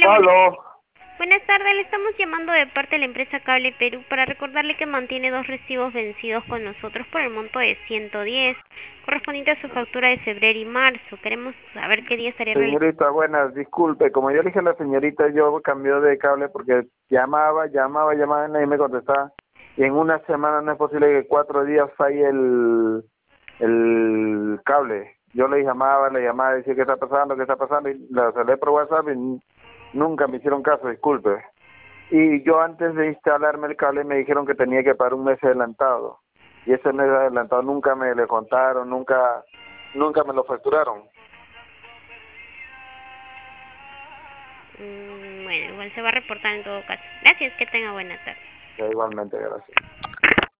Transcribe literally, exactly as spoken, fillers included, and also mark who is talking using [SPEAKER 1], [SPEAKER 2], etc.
[SPEAKER 1] buenas,
[SPEAKER 2] Aló,
[SPEAKER 1] buenas tardes. Le estamos llamando de parte de la empresa Cable Perú para recordarle que mantiene dos recibos vencidos con nosotros por el monto de ciento diez, correspondiente a su factura de febrero y marzo. Queremos saber qué día estaría realizando.
[SPEAKER 2] señorita, buenas, disculpe, como yo le dije a la señorita, yo cambié de cable porque llamaba, llamaba, llamaba y nadie me contestaba. Y en una semana no es posible que cuatro días falle el, el cable. Yo le llamaba, le llamaba, decía qué está pasando, qué está pasando, y la salí por WhatsApp y nunca me hicieron caso, disculpe. Y yo antes de instalarme el cable me dijeron que tenía que pagar un mes adelantado. Y ese mes adelantado nunca me le contaron, nunca, nunca me lo facturaron.
[SPEAKER 1] Mm, bueno, igual se va a reportar en todo caso. Gracias, que tenga buena tarde.
[SPEAKER 2] Ya, igualmente, gracias.